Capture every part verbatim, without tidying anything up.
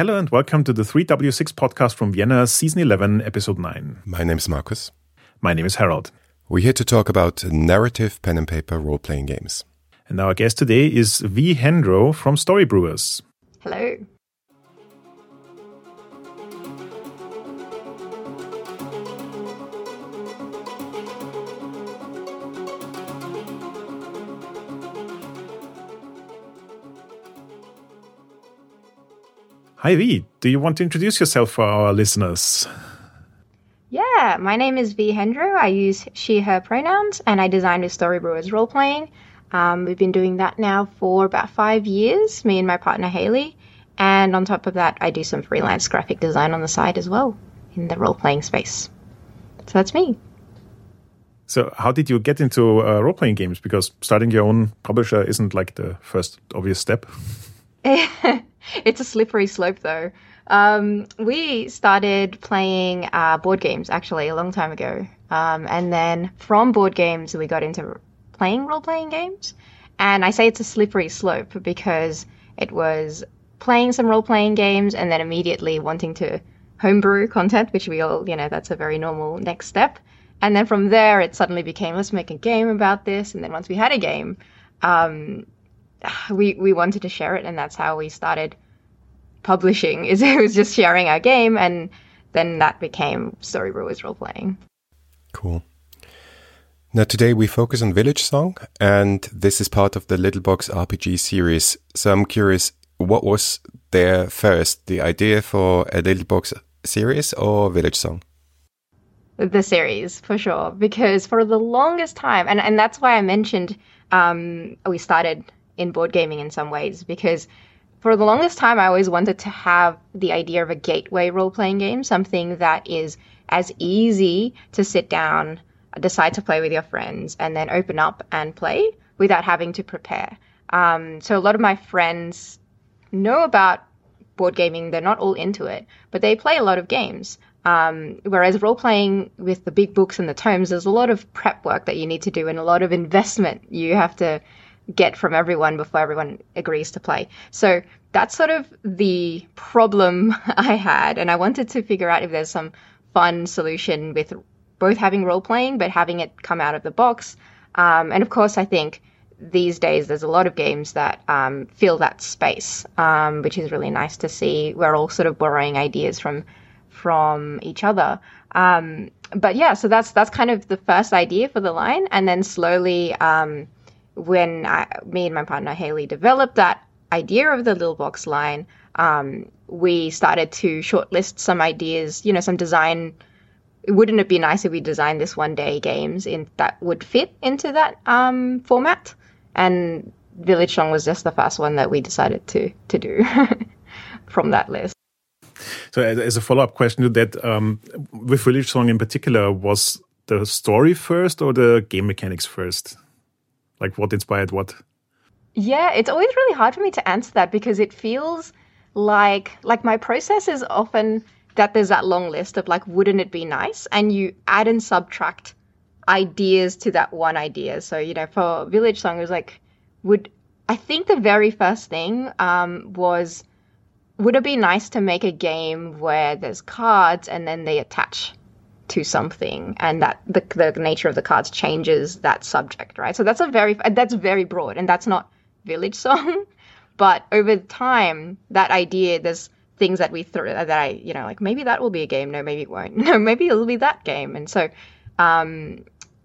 Hello and welcome to the three W six podcast from Vienna, season eleven, episode nine. My name is Markus. My name is Harold. We're here to talk about narrative pen and paper role-playing games. And our guest today is V. Hendro from Storybrewers. Hello. Hi V, do you want to introduce yourself for our listeners? Yeah, my name is V. Hendro. I use she, her pronouns, and I design with Storybrewers Role-Playing. Um, we've been doing that now for about five years, me and my partner Haley. And on top of that, I do some freelance graphic design on the side as well in the role-playing space. So that's me. So how did you get into uh, role-playing games? Because starting your own publisher isn't like the first obvious step. It's a slippery slope, though. Um, we started playing uh, board games, actually, a long time ago. Um, and then from board games, we got into playing role-playing games. And I say it's a slippery slope because it was playing some role-playing games and then immediately wanting to homebrew content, which we all, you know, that's a very normal next step. And then from there, it suddenly became, let's make a game about this. And then once we had a game, um, we we wanted to share it, and that's how we started publishing. Is it was just sharing our game, and then that became Storybrewers Role-Playing. Cool. Now today we focus on Village Song, and this is part of the Little Box R P G series. So I'm curious, what was there first, the idea for a Little Box series or Village Song? The series, for sure, because for the longest time, and, and that's why I mentioned um, we started in board gaming in some ways, because for the longest time I always wanted to have the idea of a gateway role-playing game, something that is as easy to sit down, decide to play with your friends, and then open up and play without having to prepare. Um, so a lot of my friends know about board gaming, they're not all into it, but they play a lot of games. Um, whereas role-playing with the big books and the tomes, there's a lot of prep work that you need to do and a lot of investment you have to get from everyone before everyone agrees to play. So that's sort of the problem I had. And I wanted to figure out if there's some fun solution with both having role-playing, but having it come out of the box. Um, and of course, I think these days there's a lot of games that um, fill that space, um, which is really nice to see. We're all sort of borrowing ideas from from each other. Um, but yeah, so that's that's kind of the first idea for the line. And then slowly, um, when I, me and my partner Haley developed that idea of the Little Box line, um, we started to shortlist some ideas, you know, some design. Wouldn't it be nice if we designed this one day games in that would fit into that um, format? And Village Song was just the first one that we decided to to do from that list. So as a follow-up question to that, um, with Village Song in particular, was the story first or the game mechanics first? Like what inspired what? Yeah, it's always really hard for me to answer that because it feels like like my process is often that there's that long list of like, wouldn't it be nice? And you add and subtract ideas to that one idea. So, you know, for Village Song, it was like, would I think the very first thing um, was, would it be nice to make a game where there's cards and then they attach to something, and that the the nature of the cards changes that subject, right? So that's a very that's very broad, and that's not Village Song. But over time, that idea, there's things that we throw that I, you know, like maybe that will be a game. No, maybe it won't. No, maybe it'll be that game. And so, um,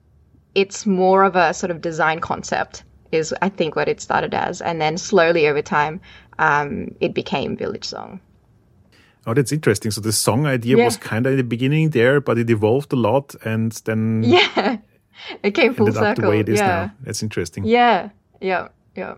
it's more of a sort of design concept, is I think what it started as, and then slowly over time, um, it became Village Song. Oh, that's interesting. So the song idea yeah. was kind of in the beginning there, but it evolved a lot, and then yeah, it came full ended circle. Up the way it is yeah. now. That's interesting. Yeah, yeah, yeah.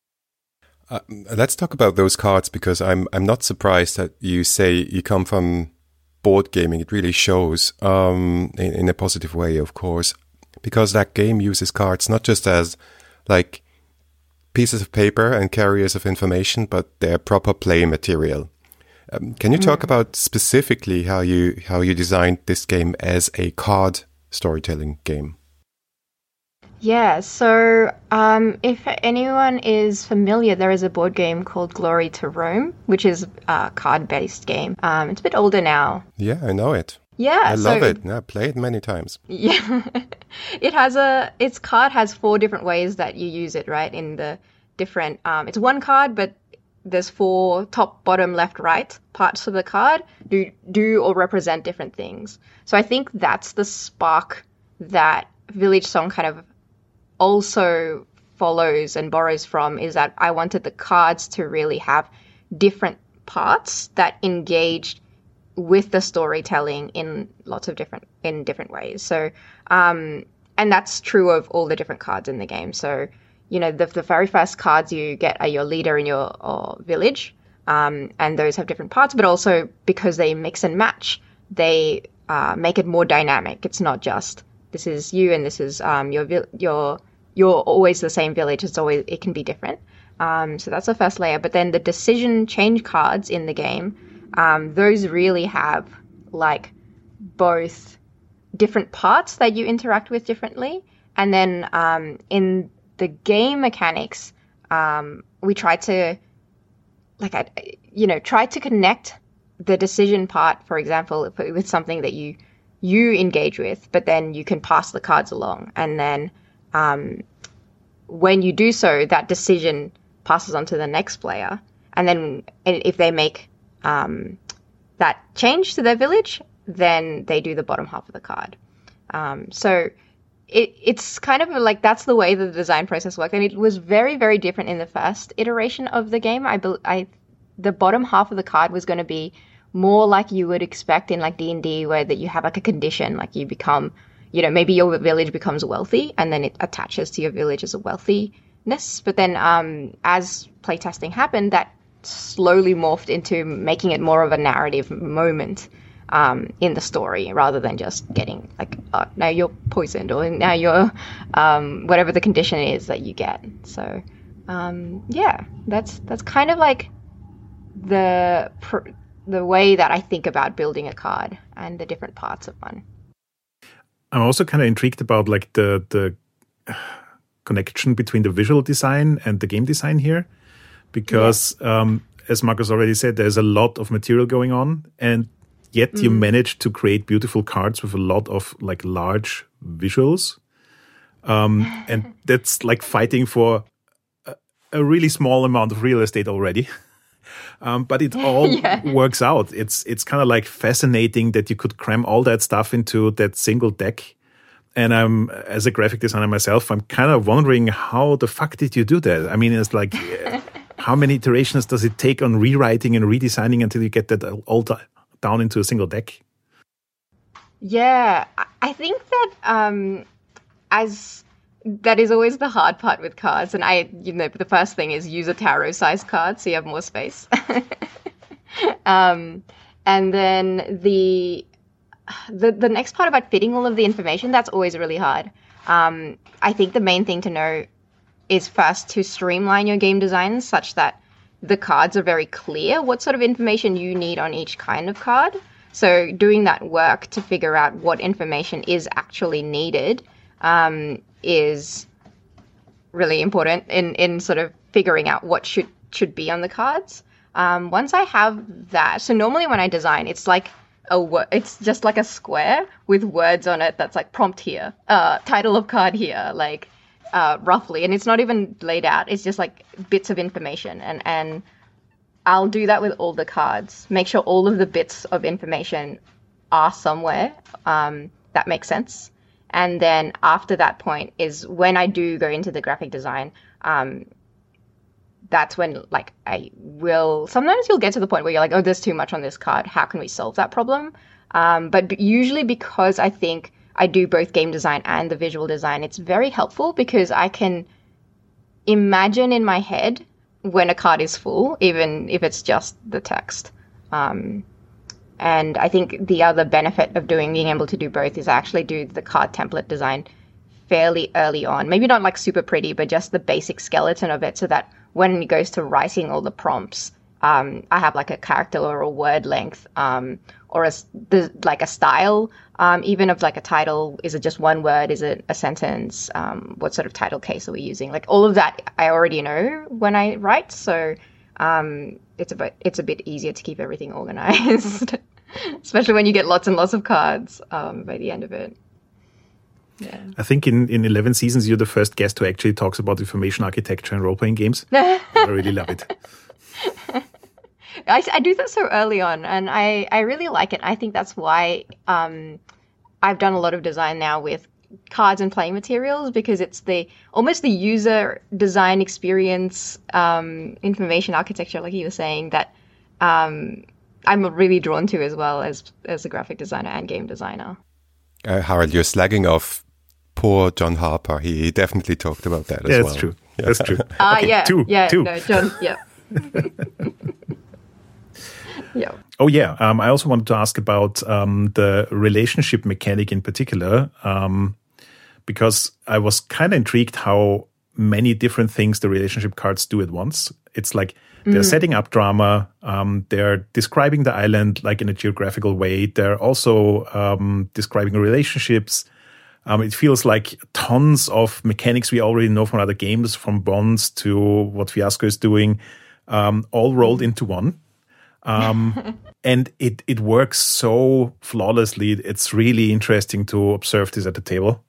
Uh, let's talk about those cards, because I'm I'm not surprised that you say you come from board gaming. It really shows um, in, in a positive way, of course, because that game uses cards not just as like pieces of paper and carriers of information, but they're proper play material. Um, can you talk mm. about specifically how you how you designed this game as a card storytelling game? Yeah, so um, if anyone is familiar, there is a board game called Glory to Rome, which is a card-based game. Um, it's a bit older now. Yeah, I know it. Yeah, I so, love it. Yeah, I played it many times. Yeah, it has a its card has four different ways that you use it, right? In the different, um, it's one card, but there's four top, bottom, left, right parts of the card do do or represent different things. So I think that's the spark that Village Song kind of also follows and borrows from, is that I wanted the cards to really have different parts that engaged with the storytelling in lots of different in different ways. So um and that's true of all the different cards in the game. So you know, the, the very first cards you get are your leader and your or village, um and those have different parts, but also because they mix and match, they uh make it more dynamic. It's not just this is you and this is um your your you're always the same village. It's always, it can be different. Um, so that's the first layer. But then the decision change cards in the game, um, those really have like both different parts that you interact with differently. And then um, in the game mechanics, um, we try to like, I, you know, try to connect the decision part, for example, with something that you you engage with, but then you can pass the cards along. And then Um, when you do so, that decision passes on to the next player. And then if they make um, that change to their village, then they do the bottom half of the card. Um, so it, it's kind of like that's the way the design process worked. And it was very, very different in the first iteration of the game. I, I the bottom half of the card was going to be more like you would expect in like D and D, where that you have like a condition, like you become, you know, maybe your village becomes wealthy and then it attaches to your village as a wealthiness. But then um, as playtesting happened, that slowly morphed into making it more of a narrative moment um, in the story, rather than just getting like, oh, now you're poisoned, or now you're um, whatever the condition is that you get. So um, yeah, that's that's kind of like the pr- the way that I think about building a card and the different parts of one. I'm also kind of intrigued about like the the connection between the visual design and the game design here, because yeah. um, as Marcus already said, there's a lot of material going on, and yet mm. you managed to create beautiful cards with a lot of like large visuals, um, and that's like fighting for a, a really small amount of real estate already. Um, but it all yeah. works out. It's it's kind of like fascinating that you could cram all that stuff into that single deck. And I'm, as a graphic designer myself, I'm kind of wondering, how the fuck did you do that? I mean, it's like, how many iterations does it take on rewriting and redesigning until you get that all down into a single deck? Yeah, I think that um, as... that is always the hard part with cards. And I, you know, the first thing is use a tarot-sized card so you have more space. um, and then the, the the next part about fitting all of the information, that's always really hard. Um, I think the main thing to know is first to streamline your game design such that the cards are very clear what sort of information you need on each kind of card. So doing that work to figure out what information is actually needed um, is really important in, in sort of figuring out what should, should be on the cards. Um, once I have that, so normally when I design, it's like a it's just like a square with words on it that's like prompt here, uh, title of card here, like uh, roughly, and it's not even laid out. It's just like bits of information, and and I'll do that with all the cards. Make sure all of the bits of information are somewhere um, that makes sense. And then after that point is when I do go into the graphic design. Um, that's when, like, I will... Sometimes you'll get to the point where you're like, oh, there's too much on this card. How can we solve that problem? Um, but usually because I think I do both game design and the visual design, it's very helpful because I can imagine in my head when a card is full, even if it's just the text. Um, and I think the other benefit of doing being able to do both is I actually do the card template design fairly early on. Maybe not like super pretty, but just the basic skeleton of it so that when it goes to writing all the prompts, um, I have like a character or a word length, um, or a, the, like a style, um, even of like a title. Is it just one word? Is it a sentence? Um, what sort of title case are we using? Like all of that I already know when I write. So um, it's a bit, it's a bit easier to keep everything organized, especially when you get lots and lots of cards um, by the end of it. Yeah. I think in, in eleven seasons, you're the first guest who actually talks about information architecture and role-playing games. I really love it. I, I do that so early on, and I, I really like it. I think that's why um, I've done a lot of design now with cards and playing materials, because it's the almost the user design experience, um, information architecture, like you were saying, that um, I'm really drawn to as well as, as a graphic designer and game designer. Uh, Harold, you're slagging off poor John Harper. He, he definitely talked about that as yeah, well. That's true. Yeah. That's true. Ah, uh, okay, yeah, two, yeah, two. no, John, yeah. Yeah. Oh, yeah. Um, I also wanted to ask about um, the relationship mechanic in particular, um, because I was kind of intrigued how many different things the relationship cards do at once. It's like they're mm-hmm. setting up drama. Um, they're describing the island like in a geographical way. They're also um, describing relationships. Um, it feels like tons of mechanics we already know from other games, from Bonds to what Fiasco is doing, um, all rolled into one. Um, and it, it works so flawlessly. It's really interesting to observe this at the table.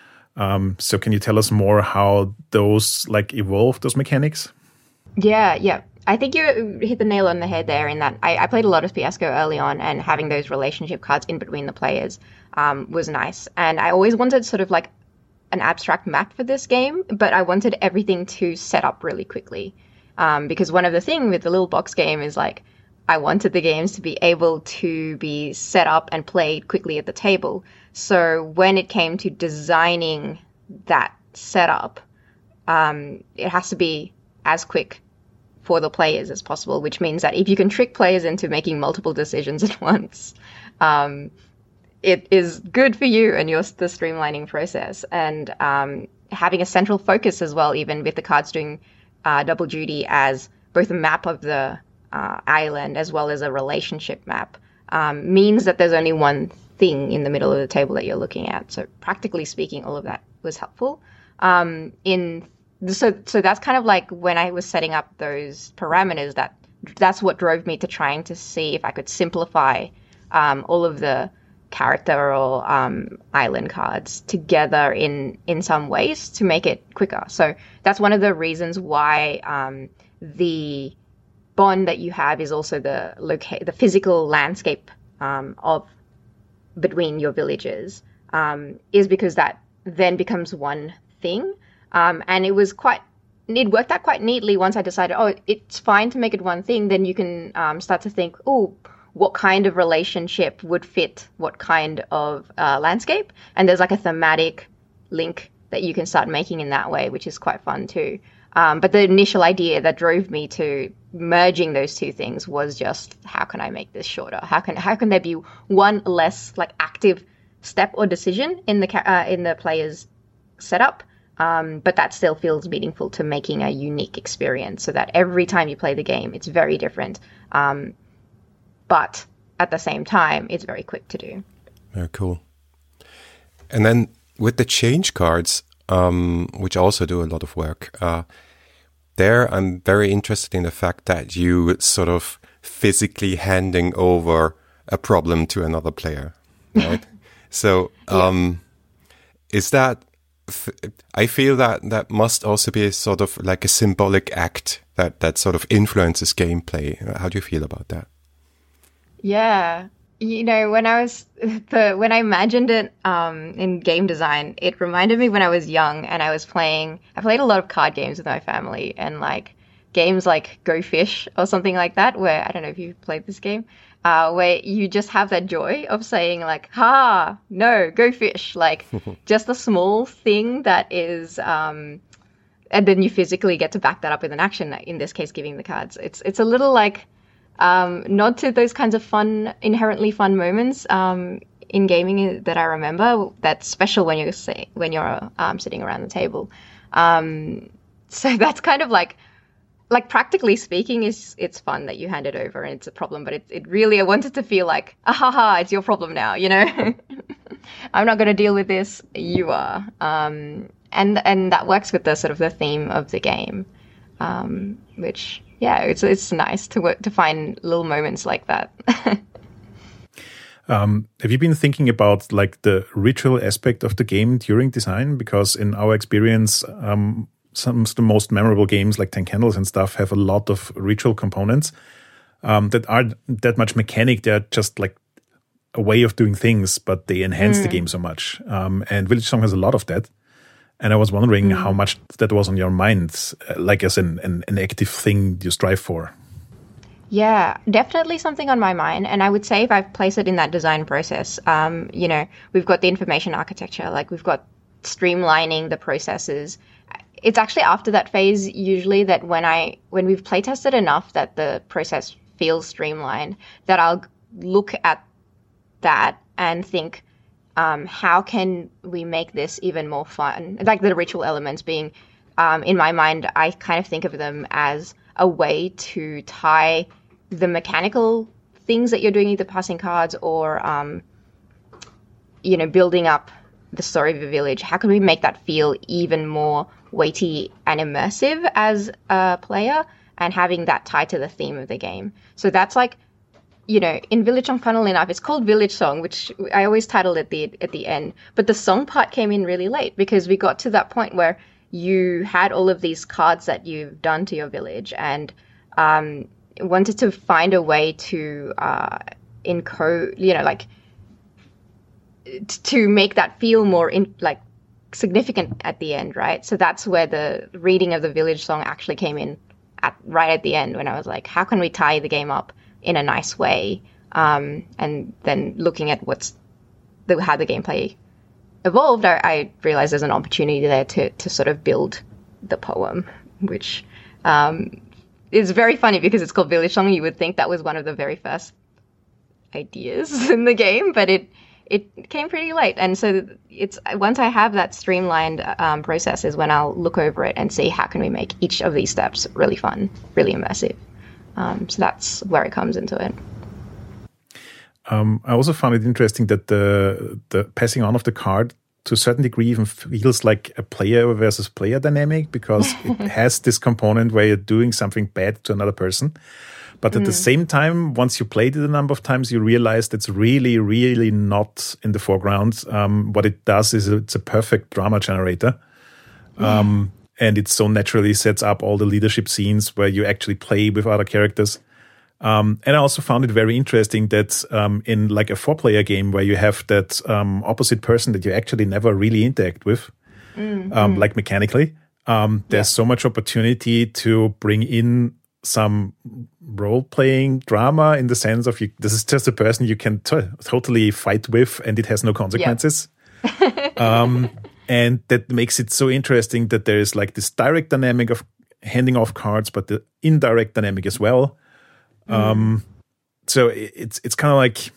Um, so can you tell us more how those like evolve, those mechanics? Yeah, yeah. I think you hit the nail on the head there in that I, I played a lot of Fiasco early on, and having those relationship cards in between the players um, was nice. And I always wanted sort of like an abstract map for this game, but I wanted everything to set up really quickly. Um, because one of the things with the little box game is like, I wanted the games to be able to be set up and played quickly at the table. So when it came to designing that setup, um, it has to be as quick for the players as possible, which means that if you can trick players into making multiple decisions at once, um, it is good for you and your the streamlining process. And um, having a central focus as well, even with the cards doing uh, double duty as both a map of the Uh, island as well as a relationship map, um, means that there's only one thing in the middle of the table that you're looking at. So practically speaking, all of that was helpful. Um, in so so that's kind of like when I was setting up those parameters, that that's what drove me to trying to see if I could simplify um, all of the character or um, island cards together in in some ways to make it quicker. So that's one of the reasons why um, the bond that you have is also the loca- the physical landscape um, of between your villages, um, is because that then becomes one thing. Um, and it was quite, it worked out quite neatly once I decided, oh, it's fine to make it one thing. Then you can um, start to think, oh, what kind of relationship would fit what kind of uh, landscape? And there's like a thematic link that you can start making in that way, which is quite fun too. Um, but the initial idea that drove me to merging those two things was just, how can I make this shorter? How can how can there be one less like active step or decision in the uh, in the player's setup, um, but that still feels meaningful to making a unique experience, so that every time you play the game, it's very different, um, but at the same time, it's very quick to do. Very cool. And then with the change cards, um, which also do a lot of work. Uh, There, I'm very interested in the fact that you sort of physically handing over a problem to another player, right? So, um, yeah. is that, I feel that that must also be a sort of like a symbolic act that, that sort of influences gameplay. How do you feel about that? Yeah. You know, when I was, the, when I imagined it um, in game design, it reminded me when I was young and I was playing, I played a lot of card games with my family, and like games like Go Fish or something like that, where, I don't know if you've played this game, uh, where you just have that joy of saying like, ha, no, go fish. Like just a small thing that is, um, and then you physically get to back that up with an action, in this case, giving the cards. It's, it's a little like, Um, nod to those kinds of fun, inherently fun moments um, in gaming that I remember. That's special when you're say, when you're um, sitting around the table. Um, so that's kind of like like practically speaking, is it's fun that you hand it over and it's a problem, but it it really I wanted to feel like, ah ha ha, it's your problem now, you know. I'm not going to deal with this. You are, um, and and that works with the sort of the theme of the game, um, which yeah, it's it's nice to work, to find little moments like that. Um, have you been thinking about like the ritual aspect of the game during design? Because in our experience, um, some of the most memorable games like Ten Candles and stuff have a lot of ritual components um, that aren't that much mechanic. They're just like a way of doing things, but they enhance mm. the game so much. Um, and Village Song has a lot of that. And I was wondering mm. how much that was on your mind, uh, like as an, an, an active thing you strive for. Yeah, definitely something on my mind. And I would say if I place it in that design process, um, you know, we've got the information architecture, like we've got streamlining the processes. It's actually after that phase usually that when I when we've play tested enough that the process feels streamlined, that I'll look at that and think, um, how can we make this even more fun? Like the ritual elements being, um, in my mind, I kind of think of them as a way to tie the mechanical things that you're doing, either passing cards or, um, you know, building up the story of a village. How can we make that feel even more weighty and immersive as a player, and having that tied to the theme of the game? So that's like, you know, in Village Song, funnily enough, it's called Village Song, which I always titled at the at the end. But the song part came in really late because we got to that point where you had all of these cards that you've done to your village, and um, wanted to find a way to uh, encode, you know, like t- to make that feel more in, like significant at the end, right? So that's where the reading of the Village Song actually came in at right at the end, when I was like, how can we tie the game up in a nice way? Um, and then looking at what's the, how the gameplay evolved, I, I realized there's an opportunity there to to sort of build the poem, which um, is very funny because it's called Village Song. You would think that was one of the very first ideas in the game, but it it came pretty late. And so it's once I have that streamlined um, process is when I'll look over it and see how can we make each of these steps really fun, really immersive. Um, so that's where it comes into it. Um, I also found it interesting that the the passing on of the card to a certain degree even feels like a player versus player dynamic, because it has this component where you're doing something bad to another person. But at mm. the same time, once you played it a number of times, you realize it's really, really not in the foreground. Um, what it does is it's a perfect drama generator. Yeah. Um, and it so naturally sets up all the leadership scenes where you actually play with other characters. Um, and I also found it very interesting that um, in like a four-player game where you have that um, opposite person that you actually never really interact with, mm, um, mm. like mechanically, um, there's yeah. so much opportunity to bring in some role-playing drama in the sense of you, this is just a person you can t- totally fight with and it has no consequences. Yeah. um, and that makes it so interesting that there is like this direct dynamic of handing off cards, but the indirect dynamic as well. Um, so it's it's kind of like,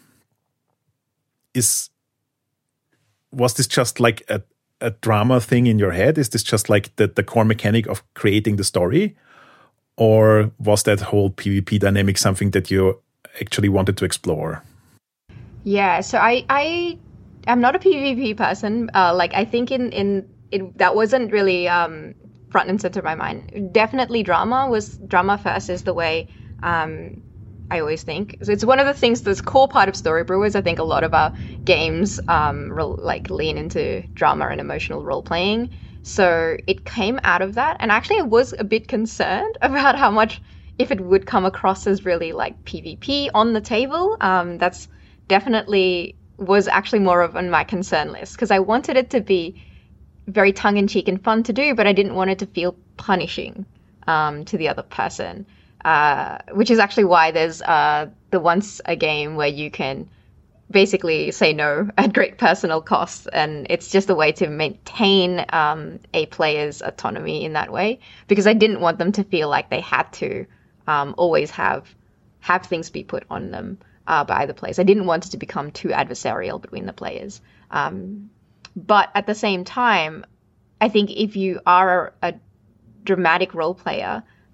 is was this just like a, a drama thing in your head? Is this just like the, the core mechanic of creating the story? Or was that whole PvP dynamic something that you actually wanted to explore? Yeah, so I, I I'm not a PvP person. Uh, like I think in, in it, that wasn't really um, front and center of my mind. Definitely drama was drama first is the way Um, I always think. So it's one of the things that's core part of Storybrewers. I think a lot of our games um, re- like lean into drama and emotional role playing. So it came out of that. And actually I was a bit concerned about how much, if it would come across as really like PvP on the table. Um, that's definitely was actually more of on my concern list, because I wanted it to be very tongue-in-cheek and fun to do, but I didn't want it to feel punishing um, to the other person. Uh, which is actually why there's uh, the once a game where you can basically say no at great personal cost, and it's just a way to maintain um, a player's autonomy in that way, because I didn't want them to feel like they had to um, always have have things be put on them uh, by the players. I didn't want it to become too adversarial between the players. Um, but at the same time, I think if you are a, a dramatic role player,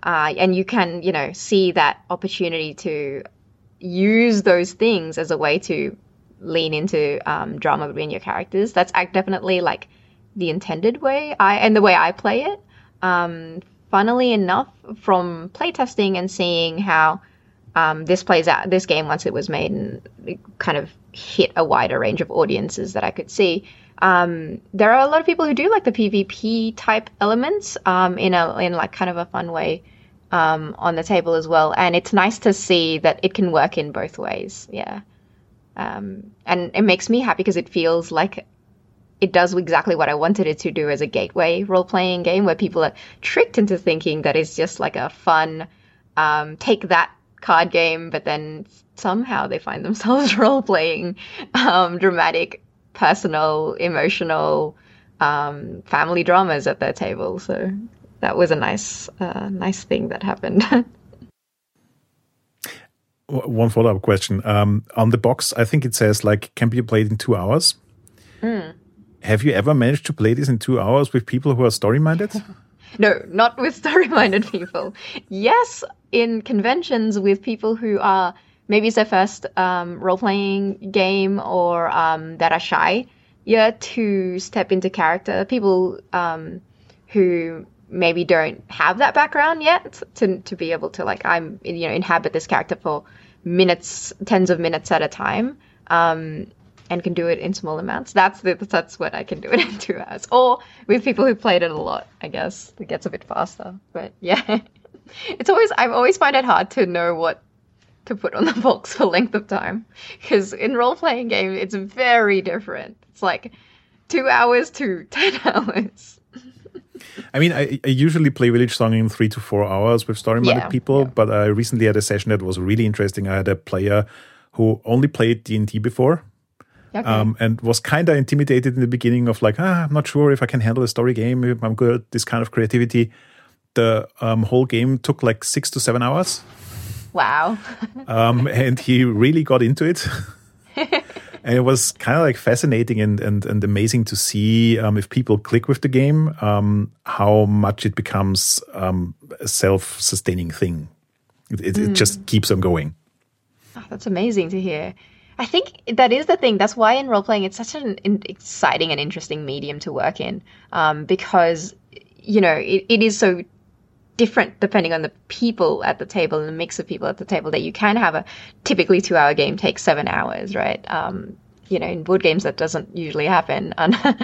Uh, and you can, you know, see that opportunity to use those things as a way to lean into um, drama between your characters. That's definitely like the intended way I and the way I play it. Um, funnily enough, from playtesting and seeing how um, this plays out, this game once it was made and it kind of hit a wider range of audiences that I could see. Um, there are a lot of people who do like the PvP type elements um, in a in like kind of a fun way um, on the table as well, and it's nice to see that it can work in both ways. Yeah, um, and it makes me happy because it feels like it does exactly what I wanted it to do as a gateway role-playing game, where people are tricked into thinking that it's just like a fun um, take that card game, but then somehow they find themselves role-playing um, dramatic, personal, emotional, um, family dramas at their table. So that was a nice, uh, nice thing that happened. One follow-up question. Um, on the box, I think it says like can be played in two hours. Mm. Have you ever managed to play this in two hours with people who are story-minded? No, not with story-minded people. Yes, in conventions with people who are, maybe it's their first um, role-playing game or um, that are shy, yeah, to step into character. People um, who maybe don't have that background yet to to be able to, like, I'm, you know, inhabit this character for minutes, tens of minutes at a time. Um, and can do it in small amounts. That's the, that's what I can do it in two hours. Or with people who played it a lot, I guess. It gets a bit faster. But yeah, it's always, I've always find it hard to know what to put on the box for length of time. Because in role-playing games, it's very different. It's like two hours to ten hours. I mean, I, I usually play Village Song in three to four hours with story-minded yeah, people, yeah. but I recently had a session that was really interesting. I had a player who only played D and D before. Okay. Um, and was kind of intimidated in the beginning of like, ah, I'm not sure if I can handle a story game, if I'm good at this kind of creativity. The um, whole game took like six to seven hours. Wow. um, and he really got into it. And it was kind of like fascinating and, and, and amazing to see um, if people click with the game, um, how much it becomes um, a self-sustaining thing. It, it, mm. it just keeps on going. Oh, that's amazing to hear. I think that is the thing. That's why in role-playing, it's such an exciting and interesting medium to work in um, because, you know, it, it is so different depending on the people at the table and the mix of people at the table that you can have a typically two-hour game take seven hours, right? Um, you know, in board games, that doesn't usually happen.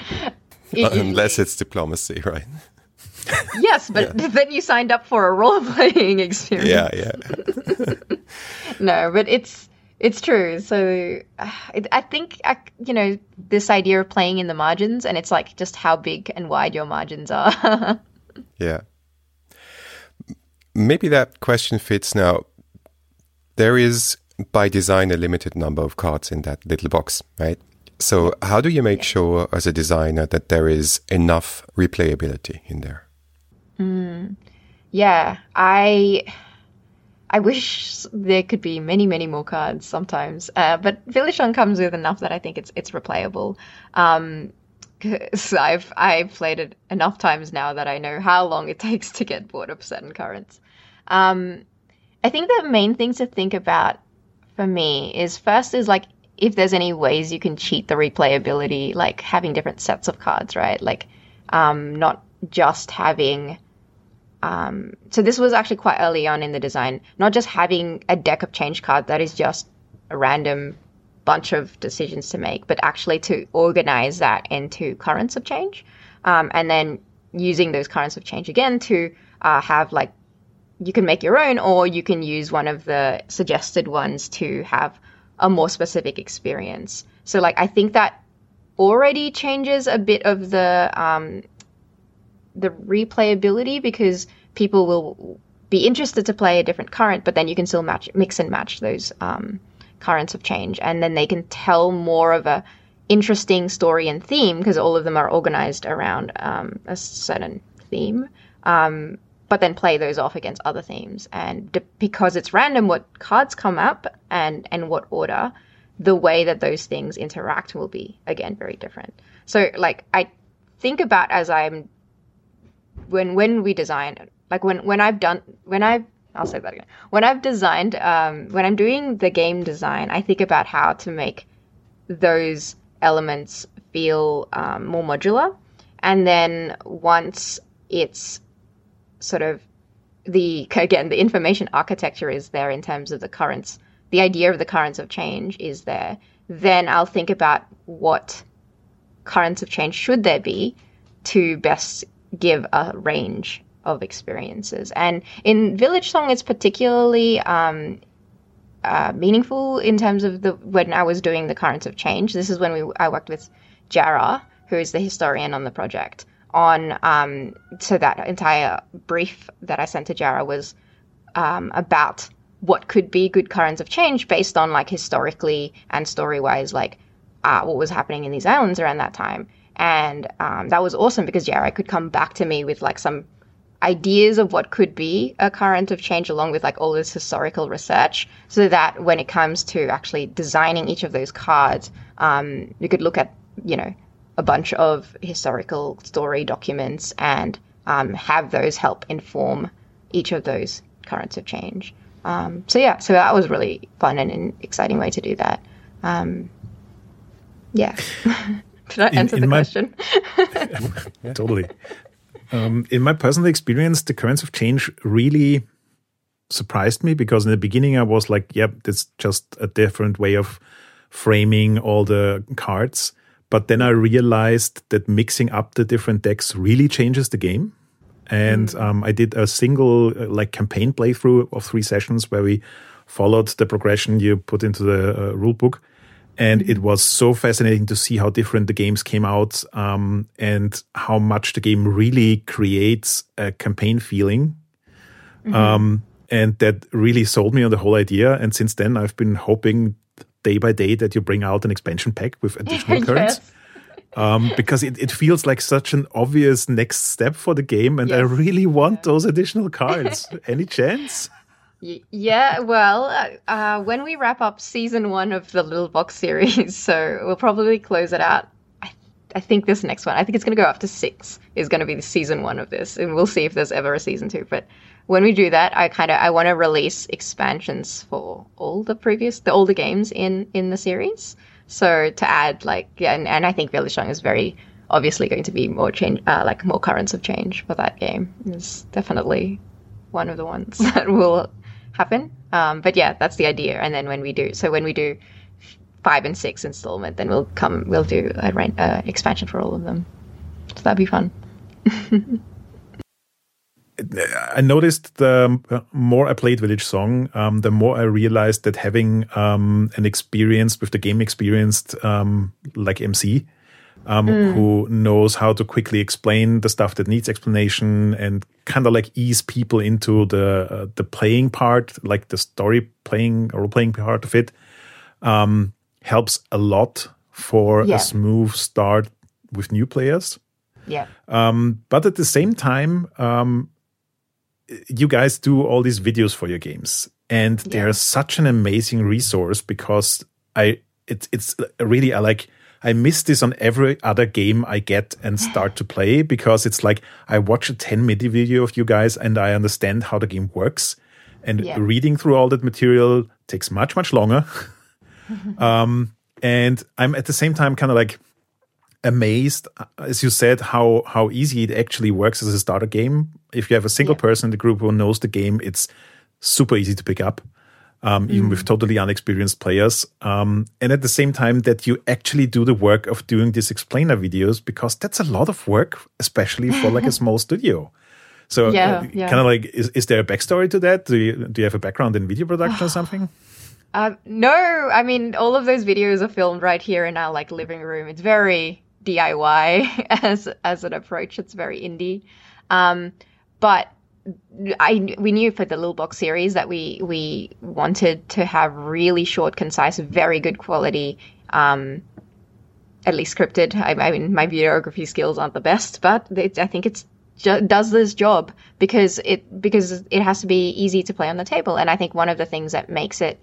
Unless it's diplomacy, right? Yes, but yeah. Then you signed up for a role-playing experience. Yeah, yeah. No, but it's... It's true. So uh, it, I think, uh, you know, this idea of playing in the margins, and it's like just how big and wide your margins are. Yeah. Maybe that question fits now. There is, by design, a limited number of cards in that little box, right? So how do you make sure as a designer that there is enough replayability in there? Mm, yeah, I... I wish there could be many, many more cards sometimes, uh, but Village Song comes with enough that I think it's it's replayable. Um, cause I've I've played it enough times now that I know how long it takes to get bored of certain currents. Um, I think the main thing to think about for me is first is like if there's any ways you can cheat the replayability, like having different sets of cards, right? Like um, not just having. Um, so this was actually quite early on in the design, not just having a deck of change cards that is just a random bunch of decisions to make, but actually to organize that into currents of change. Um, and then using those currents of change again to uh, have like, you can make your own or you can use one of the suggested ones to have a more specific experience. So like, I think that already changes a bit of the, um, the replayability because people will be interested to play a different current, but then you can still match, mix and match those um, currents of change, and then they can tell more of a interesting story and theme because all of them are organized around um, a certain theme. Um, but then play those off against other themes, and de- because it's random what cards come up and and what order, the way that those things interact will be again very different. So like I think about as I'm when when we design, like when when I've done when I've I'll say that again. When I've designed, um, when I'm doing the game design, I think about how to make those elements feel um, more modular. And then once it's sort of the, again, the information architecture is there in terms of the currents, the idea of the currents of change is there, then I'll think about what currents of change should there be to best give a range of experiences. And in Village Song, it's particularly um, uh, meaningful in terms of the when I was doing the currents of change. This is when we I worked with Jara, who is the historian on the project, on um, so that entire brief that I sent to Jara was um, about what could be good currents of change based on like historically and story-wise, like uh, what was happening in these islands around that time. And um, that was awesome because Jara could come back to me with like some ideas of what could be a current of change along with like all this historical research, so that when it comes to actually designing each of those cards, um, you could look at, you know, a bunch of historical story documents and um, have those help inform each of those currents of change. Um, so yeah, so that was really fun and an exciting way to do that. Um, yeah. Did I answer in, in the my, question? Totally. Um, in my personal experience, the currents of change really surprised me, because in the beginning I was like, yep, that's just a different way of framing all the cards. But then I realized that mixing up the different decks really changes the game. And mm. um, I did a single uh, like campaign playthrough of three sessions where we followed the progression you put into the uh, rule book. And it was so fascinating to see how different the games came out, um, and how much the game really creates a campaign feeling. Mm-hmm. Um, and that really sold me on the whole idea. And since then, I've been hoping day by day that you bring out an expansion pack with additional cards. Yes. Um, because it, it feels like such an obvious next step for the game. And yes. I really want those additional cards. Any chance? Yeah, well, uh, when we wrap up season one of the Little Box series, so we'll probably close it out. I, I think this next one, I think it's going to go up to six, is going to be the season one of this, and we'll see if there's ever a season two. But when we do that, I kind of I want to release expansions for all the previous, the older games in in the series. So to add like yeah, and, and I think Village Song is very obviously going to be more change, uh, like more currents of change for that game. It's definitely one of the ones that will happen. Um, but yeah, that's the idea. And then when we do, so when we do five and six installment, then we'll come, we'll do a uh, expansion for all of them. So that'd be fun. I noticed the more I played Village Song, um, the more I realized that having um, an experience with the game experienced um, like M C, um, mm. who knows how to quickly explain the stuff that needs explanation and kind of like ease people into the uh, the playing part, like the story playing or playing part of it, um, helps a lot for yeah. a smooth start with new players. Yeah. Um, but at the same time, um, you guys do all these videos for your games, and yeah. they're such an amazing resource, because I it's it's really I like. I miss this on every other game I get and start to play, because it's like I watch a ten minute video of you guys and I understand how the game works. And yeah. reading through all that material takes much, much longer. um, and I'm at the same time kind of like amazed, as you said, how, how easy it actually works as a starter game. If you have a single yeah. person in the group who knows the game, it's super easy to pick up. Um, even mm. with totally unexperienced players. Um, and at the same time that you actually do the work of doing these explainer videos, because that's a lot of work, especially for like a small studio. So yeah, uh, yeah. kind of like, is, is there a backstory to that? Do you, do you have a background in video production or something? Uh, no, I mean, all of those videos are filmed right here in our like living room. It's very D I Y as, as an approach. It's very indie. Um, but I we knew for the Little Box series that we we wanted to have really short, concise, very good quality, um, at least scripted. I, I mean, my videography skills aren't the best, but it, I think it's ju- does this job because it because it has to be easy to play on the table. And I think one of the things that makes it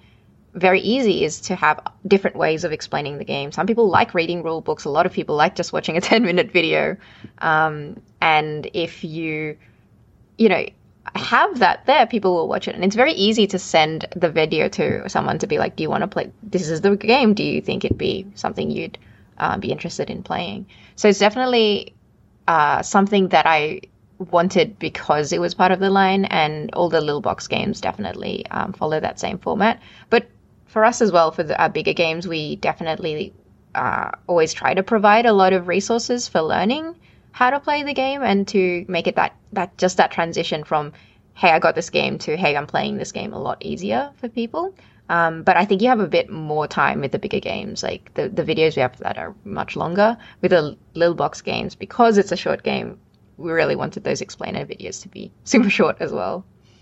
very easy is to have different ways of explaining the game. Some people like reading rule books. A lot of people like just watching a ten minute video. Um, and if you, you know, have that there, people will watch it. And it's very easy to send the video to someone to be like, do you want to play? This is the game. Do you think it'd be something you'd uh, be interested in playing? So it's definitely uh, something that I wanted because it was part of the line, and all the little box games definitely um, follow that same format. But for us as well, for the, our bigger games, we definitely uh, always try to provide a lot of resources for learning how to play the game and to make it that, that just that transition from, hey, I got this game to, hey, I'm playing this game a lot easier for people. Um, but I think you have a bit more time with the bigger games. Like the, the videos we have that are much longer. With the little box games, because it's a short game, we really wanted those explainer videos to be super short as well.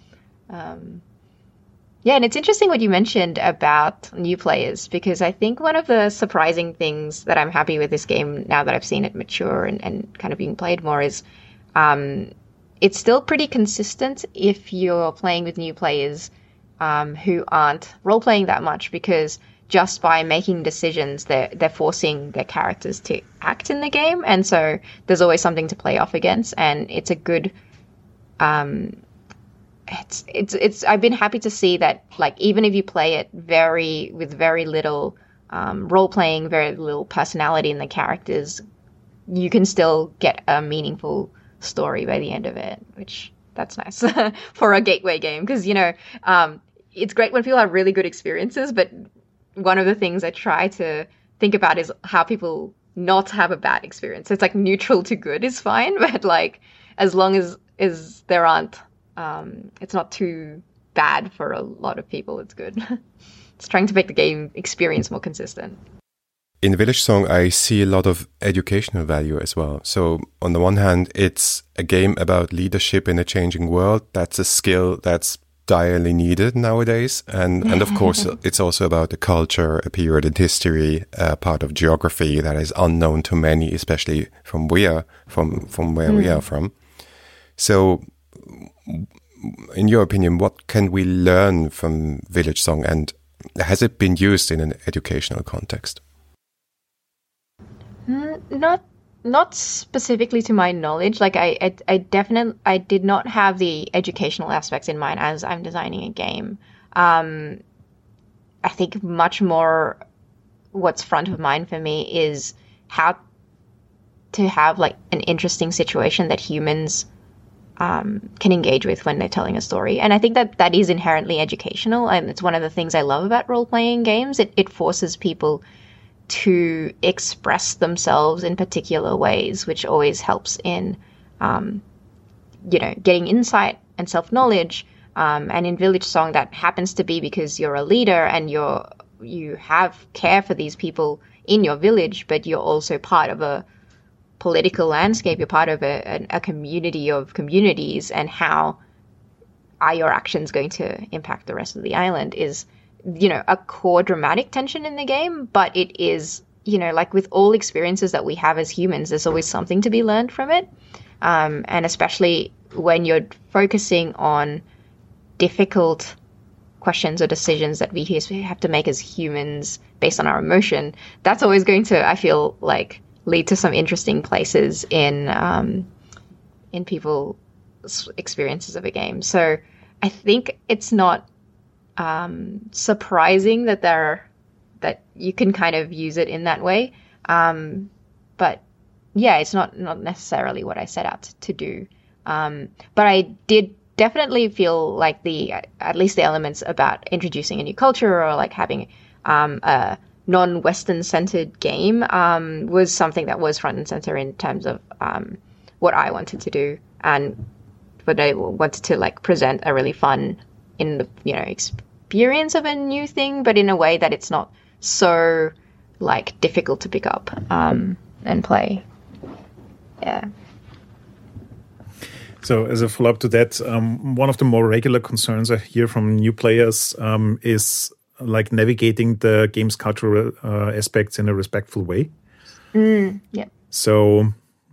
Um, Yeah, and it's interesting what you mentioned about new players, because I think one of the surprising things that I'm happy with this game now that I've seen it mature and, and kind of being played more is um, it's still pretty consistent if you're playing with new players um, who aren't role-playing that much, because just by making decisions, they're, they're forcing their characters to act in the game. And so there's always something to play off against, and it's a good... Um, It's it's it's. I've been happy to see that, like, even if you play it very with very little um, role playing, very little personality in the characters, you can still get a meaningful story by the end of it. Which that's nice for a gateway game, because you know um, it's great when people have really good experiences. But one of the things I try to think about is how people not have a bad experience. It's like neutral to good is fine, but like as long as as there aren't Um, it's not too bad for a lot of people, it's good. It's trying to make the game experience more consistent. In Village Song, I see a lot of educational value as well. So on the one hand, it's a game about leadership in a changing world. That's a skill that's direly needed nowadays. And, and of course, it's also about a culture, a period in history, a part of geography that is unknown to many, especially from where, from, from where mm. we are from. So in your opinion, what can we learn from Village Song, and has it been used in an educational context? Not, not specifically to my knowledge. Like I, I, I definitely, I did not have the educational aspects in mind as I'm designing a game. Um, I think much more what's front of mind for me is how to have like an interesting situation that humans Um, can engage with when they're telling a story. And I think that that is inherently educational, and it's one of the things I love about role-playing games. It, it forces people to express themselves in particular ways, which always helps in, um, you know, getting insight and self-knowledge. Um, and in Village Song, that happens to be because you're a leader and you're you have care for these people in your village, but you're also part of a political landscape. You're part of a, a, a community of communities, and how are your actions going to impact the rest of the island is, you know, a core dramatic tension in the game. But it is, you know, like with all experiences that we have as humans, there's always something to be learned from it. Um, and especially when you're focusing on difficult questions or decisions that we have to make as humans based on our emotion, that's always going to, I feel like, lead to some interesting places in um, in people's experiences of a game. So I think it's not um, surprising that there that you can kind of use it in that way. Um, but yeah, it's not not necessarily what I set out to do. Um, but I did definitely feel like the at least the elements about introducing a new culture, or like having um, a non-Western centered game um, was something that was front and center in terms of um, what I wanted to do, and what I wanted to like present a really fun, in the you know experience of a new thing, but in a way that it's not so like difficult to pick up um, and play. Yeah. So as a follow-up to that, um, one of the more regular concerns I hear from new players um, is like navigating the game's cultural uh, aspects in a respectful way. Mm, yeah. So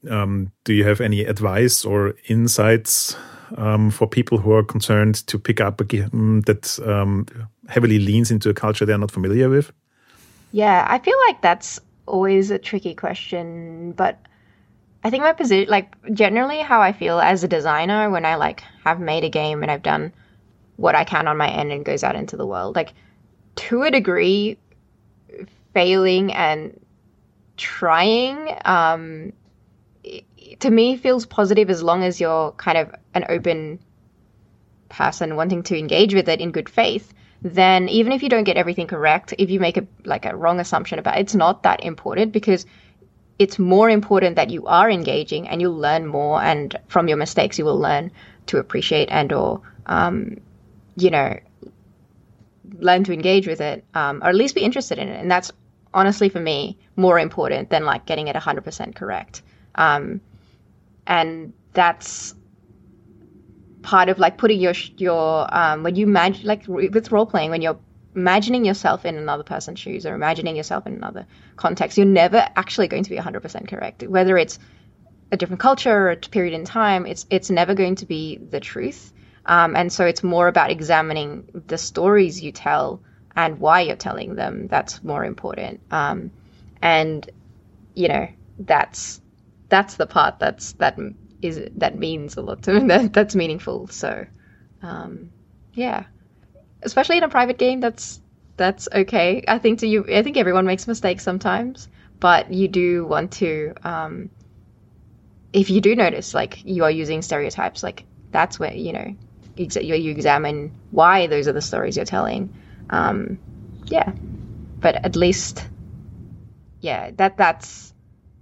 um, do you have any advice or insights um, for people who are concerned to pick up a game that um, heavily leans into a culture they're not familiar with? Yeah, I feel like that's always a tricky question, but I think my position, like generally how I feel as a designer when I like have made a game and I've done what I can on my end and goes out into the world, like to a degree, failing and trying, um, to me feels positive as long as you're kind of an open person wanting to engage with it in good faith. Then even if you don't get everything correct, if you make a like a wrong assumption about it, it's not that important, because it's more important that you are engaging and you'll learn more, and from your mistakes you will learn to appreciate and or um, you know, learn to engage with it, um, or at least be interested in it. And that's honestly for me more important than like getting it one hundred percent correct. Um, and that's part of like putting your your um, when you imagine, like with role playing, when you're imagining yourself in another person's shoes or imagining yourself in another context, you're never actually going to be one hundred percent correct. Whether it's a different culture or a period in time, it's it's never going to be the truth. Um, and so it's more about examining the stories you tell and why you're telling them. That's more important. Um, and you know, that's that's the part that's that is that means a lot to me. That, that's meaningful. So um, yeah. Especially in a private game, that's that's okay. I think to you, I think everyone makes mistakes sometimes, but you do want to, um, if you do notice, like you are using stereotypes, like that's where you know exa- you, you examine why those are the stories you're telling. Um, yeah, but at least, yeah, that that's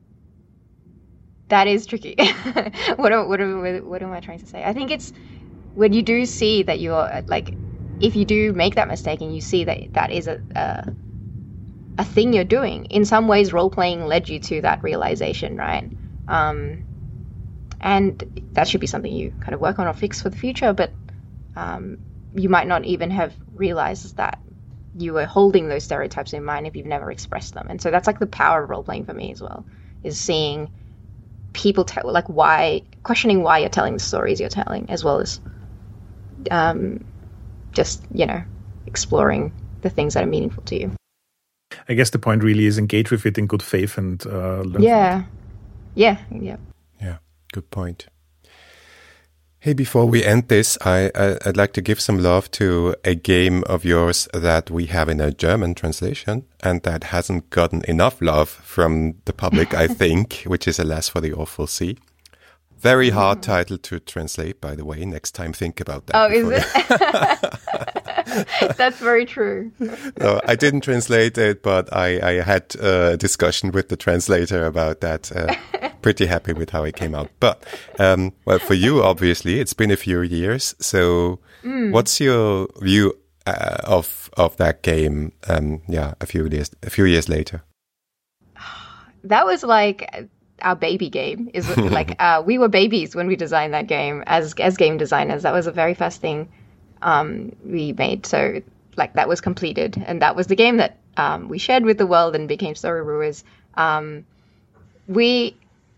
that is tricky. what am, what am, what am I trying to say? I think it's when you do see that you're like. If you do make that mistake and you see that that is a, a a thing you're doing, in some ways role-playing led you to that realization, right? Um, and that should be something you kind of work on or fix for the future, but um, you might not even have realized that you were holding those stereotypes in mind if you've never expressed them. And so that's like the power of role-playing for me as well, is seeing people tell, like why, questioning why you're telling the stories you're telling, as well as um, just, you know, exploring the things that are meaningful to you. I guess the point really is engage with it in good faith and uh, learn. Yeah. Yeah. Yeah. Yeah. Good point. Hey, before we end this, I, I, I'd like to give some love to a game of yours that we have in a German translation and that hasn't gotten enough love from the public, I think, which is Alas for the Awful Sea. Very hard title to translate, by the way. Next time, think about that. Oh, is it? That's very true. No, I didn't translate it, but I, I had a discussion with the translator about that. Uh, pretty happy with how it came out. But, um, well, for you, obviously, it's been a few years. So mm. what's your view uh, of of that game, um, yeah, a few years, a few years later? That was like... our baby game is like uh, we were babies when we designed that game as as game designers. That was the very first thing um, we made. So like that was completed, and that was the game that um, we shared with the world and became Story Brewers. Um, we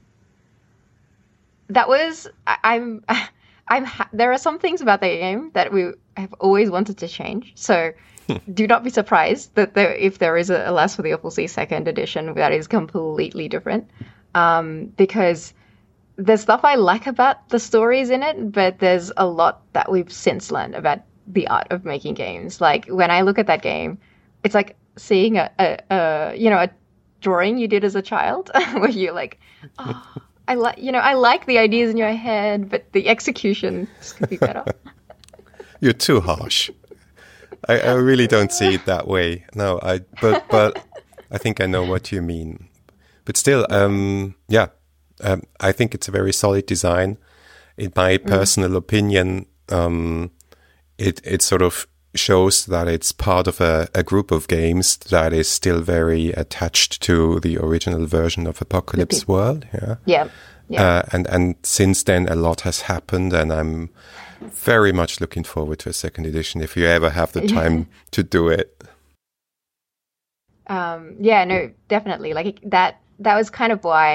that was I, I'm I'm ha- there are some things about that game that we have always wanted to change. So. Do not be surprised that there, if there is a Alas for the Awful Sea second edition that is completely different. Um, because there's stuff I like about the stories in it, but there's a lot that we've since learned about the art of making games. Like when I look at that game, it's like seeing a, a, a you know, a drawing you did as a child where you're like, oh, I like, you know, I like the ideas in your head, but the execution could be better. You're too harsh. I, I really don't see it that way. No, I, but, but I think I know what you mean. But still, um, yeah, um, I think it's a very solid design. In my personal mm. opinion, um, it it sort of shows that it's part of a, a group of games that is still very attached to the original version of Apocalypse okay. World. Yeah, yeah, yeah. Uh, and and since then, a lot has happened, and I'm very much looking forward to a second edition if you ever have the time to do it. Um, yeah, no, definitely. Like that. That was kind of why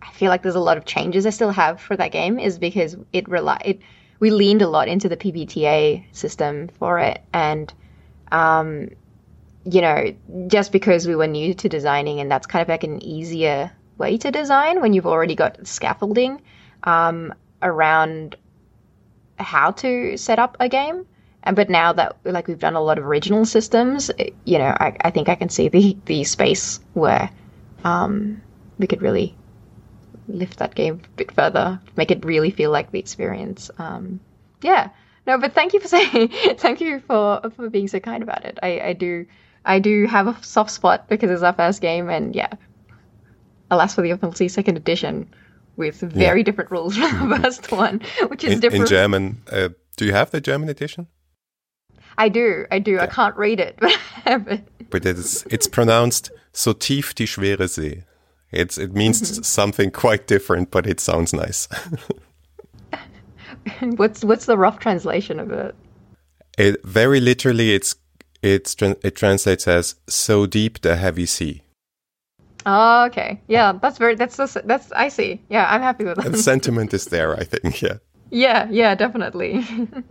I feel like there's a lot of changes I still have for that game is because it relied, we leaned a lot into the P B T A system for it. And, um, you know, just because we were new to designing, and that's kind of like an easier way to design when you've already got scaffolding um, around how to set up a game. And but now that like we've done a lot of original systems, you know, I, I think I can see the the space where um, we could really lift that game a bit further, make it really feel like the experience. Um, yeah, no, but thank you for saying, thank you for for being so kind about it. I, I do I do have a soft spot because it's our first game, and yeah, alas for the F L C second edition with very yeah. different rules from the first one, which is in, different. In German, uh, do you have the German edition? I do, I do. Yeah. I can't read it, but I have it. But it's it's pronounced "so tief die schwere See." It's it means mm-hmm. something quite different, but it sounds nice. what's what's the rough translation of it? It very literally, it's it's it translates as "so deep the heavy sea." Oh, okay. Yeah, that's very that's that's I see. Yeah, I'm happy with that. The sentiment is there, I think. Yeah. Yeah, yeah, definitely.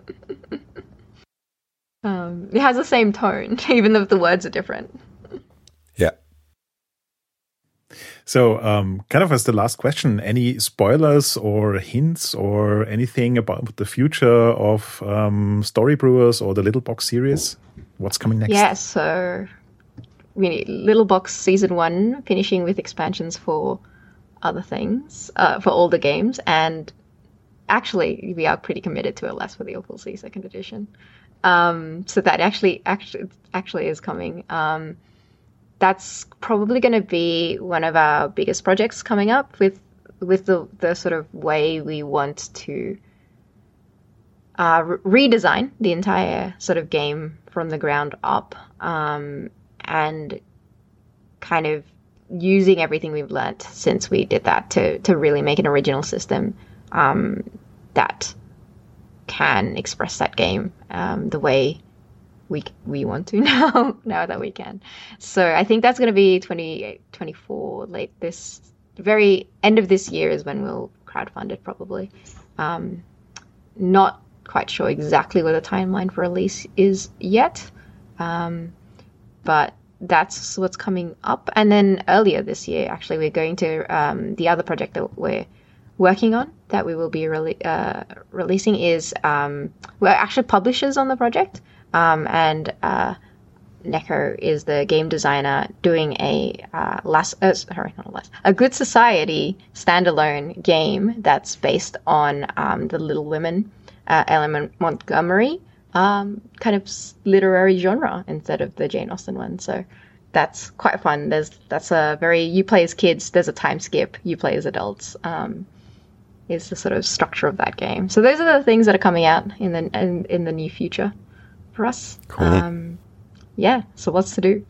um, it has the same tone, even though the words are different. Yeah. So, um, kind of as the last question, any spoilers or hints or anything about the future of um, Story Brewers or the Little Box series? What's coming next? Yeah, so really, Little Box Season one, finishing with expansions for other things, uh, for all the games, and actually, we are pretty committed to Alas for the Awful Sea second edition. Um, so that actually, actually, actually is coming. Um, That's probably going to be one of our biggest projects coming up with with the, the sort of way we want to uh, re- redesign the entire sort of game from the ground up, um, and kind of using everything we've learnt since we did that to to really make an original system um, that can express that game um, the way we we want to now now that we can. So I think that's going to be twenty twenty-four, late this very end of this year is when we'll crowdfund it probably. Um, not quite sure exactly what the timeline for release is yet, um, but that's what's coming up. And then earlier this year, actually, we're going to um, the other project that we're working on that we will be rele- uh, releasing is um, we're actually publishers on the project. Um, and uh, Neko is the game designer doing a uh, last, uh, sorry, not a last, a Good Society standalone game that's based on um, the Little Women, uh, Ellen Montgomery um, kind of literary genre instead of the Jane Austen one. So that's quite fun. There's that's a very you play as kids. There's a time skip. You play as adults. Um, is the sort of structure of that game. So those are the things that are coming out in the in, in the near future for us. Cool. Um, yeah, so lots to do.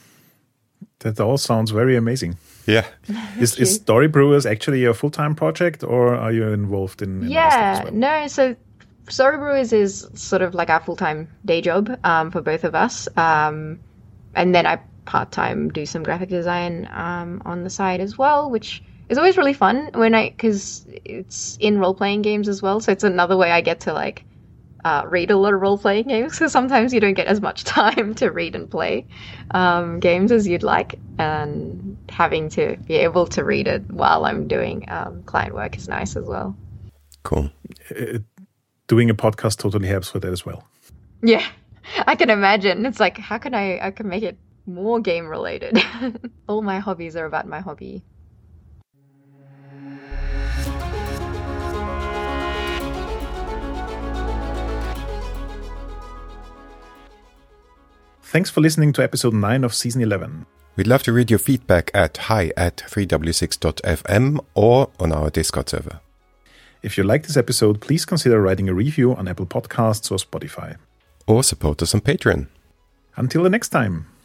That all sounds very amazing. Yeah. is, is Story Brewers actually a full-time project, or are you involved in, in yeah, as well? No, so Story Brewers is sort of like our full-time day job um, for both of us. Um, and then I part-time do some graphic design um, on the side as well, which is always really fun when I, because it's in role-playing games as well. So it's another way I get to like Uh, read a lot of role-playing games, because sometimes you don't get as much time to read and play um, games as you'd like, and having to be able to read it while I'm doing um, client work is nice as well. Cool. Uh, doing a podcast totally helps with that as well. Yeah, I can imagine. It's like, how can I, I can make it more game-related? All my hobbies are about my hobby. Thanks for listening to episode nine of season eleven. We'd love to read your feedback at hi at three w six dot f m or on our Discord server. If you like this episode, please consider writing a review on Apple Podcasts or Spotify. Or support us on Patreon. Until the next time.